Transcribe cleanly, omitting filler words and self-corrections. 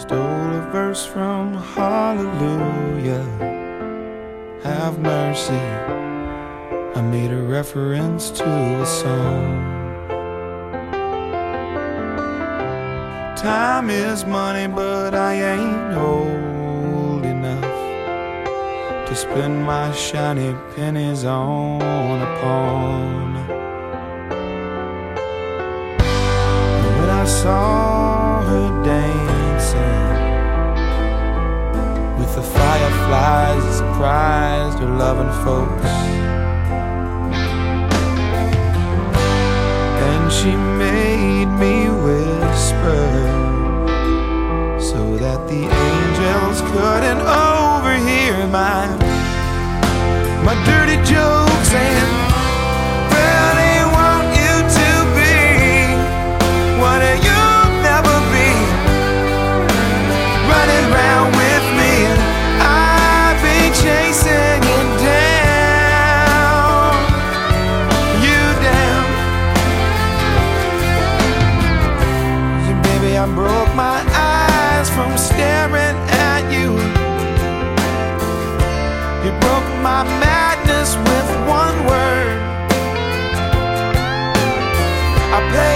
Stole a verse from Hallelujah, have mercy. I made a reference to a song. Time is money, but I ain't old enough to spend my shiny pennies on a pawn. When I saw her dancing with the fireflies, it surprised her loving folks. And she made me whisper so that the angels couldn't overhear my dirty jokes and really want you to be what you'll never be, running around with me and I've been chasing you down, you baby, I broke my eyes from staring at you. You broke my madness with one word. I